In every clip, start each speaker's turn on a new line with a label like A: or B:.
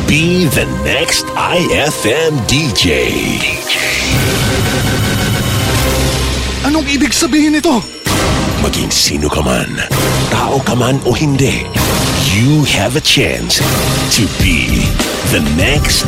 A: be the next IFM DJ.
B: Anong ibig sabihin nito?
A: Maging sino ka man, tao ka man o hindi, you have a chance to be the next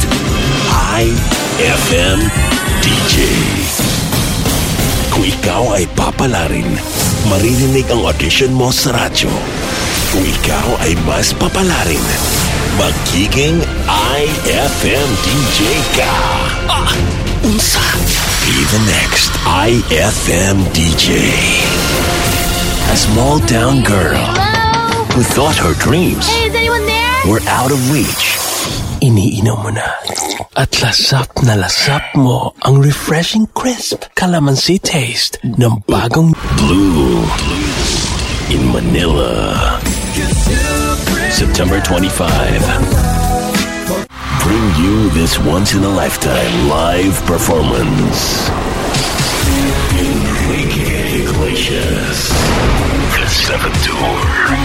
A: IFM DJ. Kung ikaw ay papalarin, maririnig ang audition mo sa radyo. Kung ikaw ay mas papalarin, magiging IFM DJ ka. Unsa? Be the next IFM DJ. A small town girl who thought her dreams were out of reach. Iniinom mo na. At lasap na lasap mo ang refreshing crisp calamansi taste ng bagong Blue in Manila. September 25. Bring you this once-in-a-lifetime live performance. Enrique Iglesias. The 7th Tour.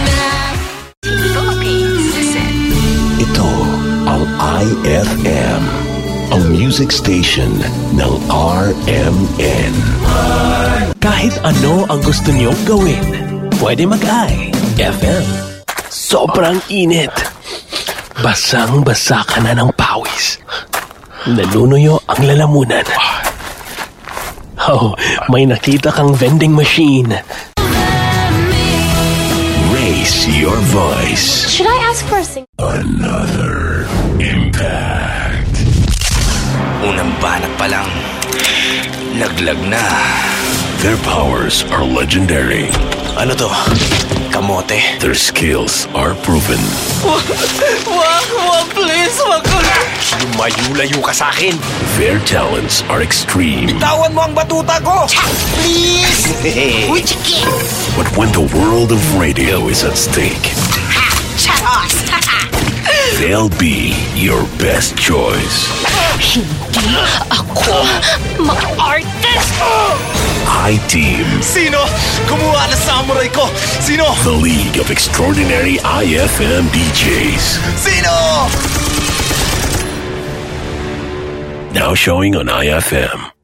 A: Ito ang IFM, ang music station ng RMN. Kahit ano ang gusto niyong gawin, pwede mag-IFM. Sobrang init. Basang-basa ka na ng pawis. Nanunuyo ang lalamunan. Oh, may nakita kang vending machine. Raise your voice.
C: Should I ask for a sing?
A: Another impact.
D: Unang banat pa lang, laglag na.
A: Their powers are legendary.
D: Ano to? Kamote?
A: Their skills are proven.
D: Wag, please, wag ko na! Lumayo-layo ka sa akin.
A: Their talents are extreme.
D: Bitawan mo ang batuta ko! Please! Uy, chiki!
A: But when the world of radio is at stake,
C: Charos!
A: they'll be your best choice.
C: Hindi ako mag-artist!
A: I-Team.
D: Sino? Kumuha na samurai ko! Sino?
A: The League of Extraordinary IFM DJs.
D: Sino?
A: Now showing on IFM.